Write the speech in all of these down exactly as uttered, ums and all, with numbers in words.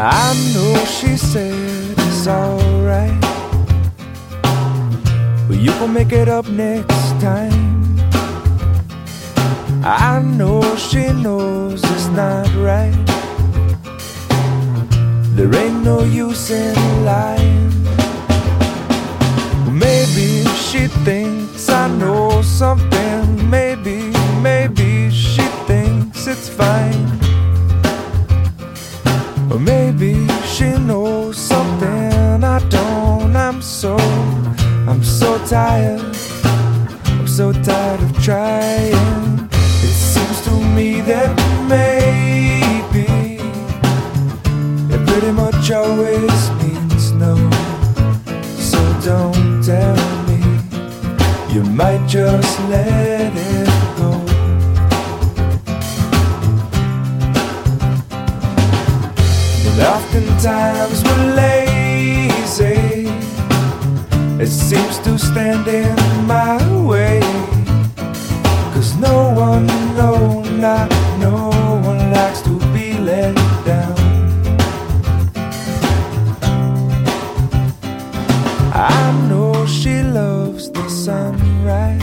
I know she said it's alright, but you gon' make it up next time. I know she knows it's not right. There ain't no use in lying. Maybe she thinks I know something. Maybe, maybe she thinks it's fine. Or maybe she knows something I don't. I'm so, I'm so tired. I'm so tired of trying. It seems to me that maybe it pretty much always means no. So don't tell me, you might just let it go. And oftentimes we're lazy. It seems to stand in my way. Cause no one, no, not no one likes to be let down. I know she loves the sunrise,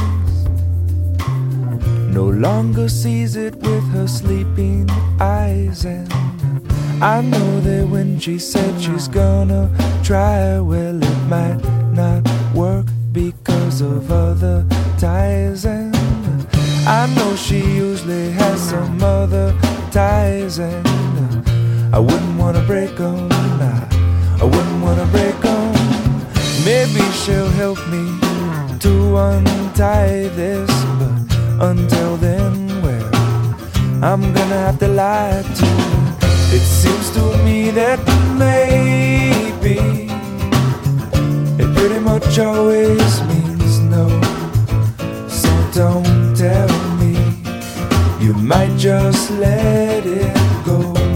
no longer sees it with her sleeping eyes. And I know that when she said she's gonna try, well, it might not work because of other ties. And I know she usually has some other ties, and I wouldn't wanna break 'em, nah, I wouldn't wanna break 'em. Maybe she'll help me to untie this, but until then, well, I'm gonna have to lie to her. It seems to me that maybe it pretty much always means no. So don't tell me, you might just let it go.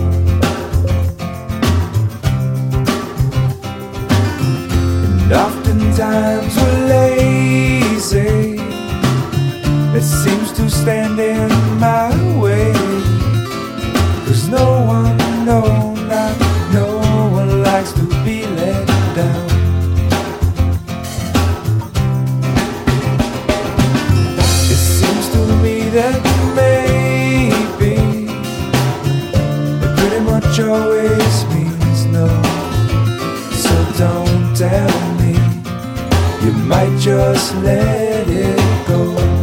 And oftentimes we're lazy. It seems to stand in my way. Cause no one, no, not no one likes to be let down. It seems to me that maybe it pretty much always means no. So don't tell me, you might just let it go.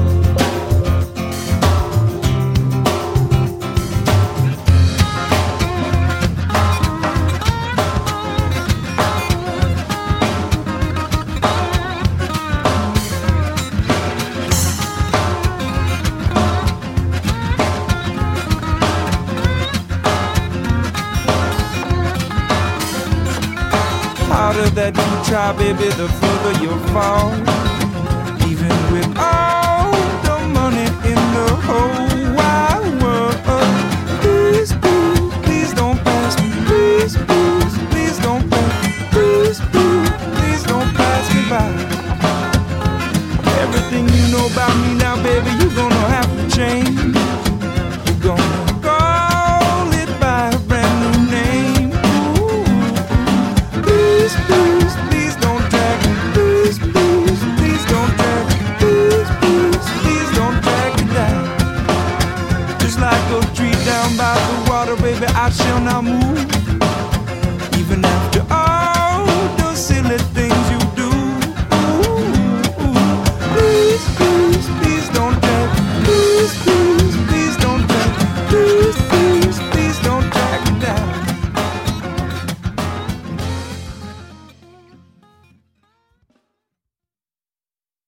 Harder that you try, baby, the further you'll fall. Even with all the money in the whole wide world. Please, please, please don't pass me. Please, please, please don't pass me. Please, please, please don't pass me by. Everything you know about me now, baby, you're gonna have to change. You're gonna call it by a brand new name. Please, please, please don't drag me. Please, please, please don't drag me. Please, please, please don't drag me down. Just like a tree down by the water, baby, I shall not move.